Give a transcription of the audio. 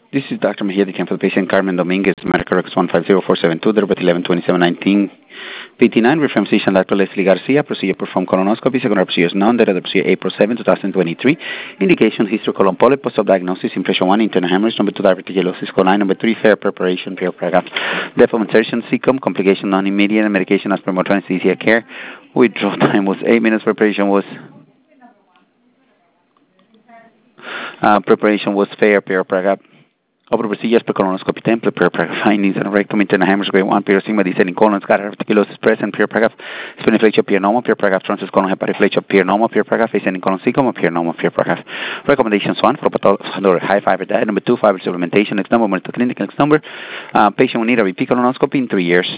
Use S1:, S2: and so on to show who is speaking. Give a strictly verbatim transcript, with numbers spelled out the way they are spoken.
S1: This is Doctor Mejia, the for the patient Carmen Dominguez, medical records one five zero four seven two, date of birth eleven twenty-seven nineteen fifty-nine, reference physician Doctor Leslie Garcia, procedure performed colonoscopy, secondary procedure is none, date of the procedure April seventh, twenty twenty-three, indication history colon polyp, post-diagnosis, impression one, internal hemorrhage, number two, diverticulosis, colon, number three, fair preparation, fair paragraph, depth of insertion, cecum, complication non-immediate, medication as per motor anesthesia care, withdrawal time was eight minutes, preparation was uh, preparation was fair, fair paragraph. Over procedures per colonoscopy template, per paragraph findings, and rectum internal hemorrhage grade one, pyrosigma descending colon, scatter reticulosis present, per paragraph, spleniflexion, pure normal, per paragraph, transverse colon hepatiflexion, pure normal, per paragraph, ascending colon cecum, pure normal, per paragraph. Recommendations one, for pathology, high fiber diet, number two, fiber supplementation, next number, monitor clinic, next number, uh, patient will need a repeat colonoscopy in three years.